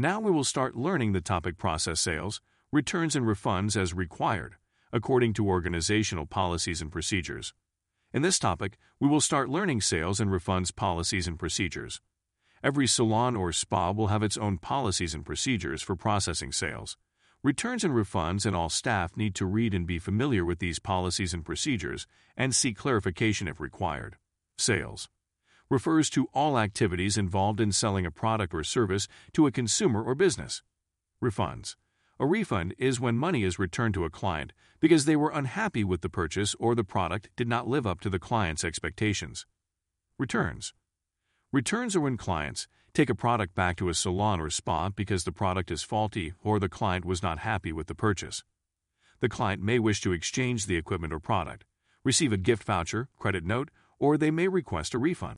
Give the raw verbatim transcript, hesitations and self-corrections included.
Now we will start learning the topic process sales, returns and refunds as required, according to organizational policies and procedures. In this topic, we will start learning sales and refunds policies and procedures. Every salon or spa will have its own policies and procedures for processing sales. Returns and refunds and all staff need to read and be familiar with these policies and procedures and seek clarification if required. Sales refers to all activities involved in selling a product or service to a consumer or business. Refunds. A refund is when money is returned to a client because they were unhappy with the purchase or the product did not live up to the client's expectations. Returns. Returns are when clients take a product back to a salon or spa because the product is faulty or the client was not happy with the purchase. The client may wish to exchange the equipment or product, receive a gift voucher, credit note, or they may request a refund.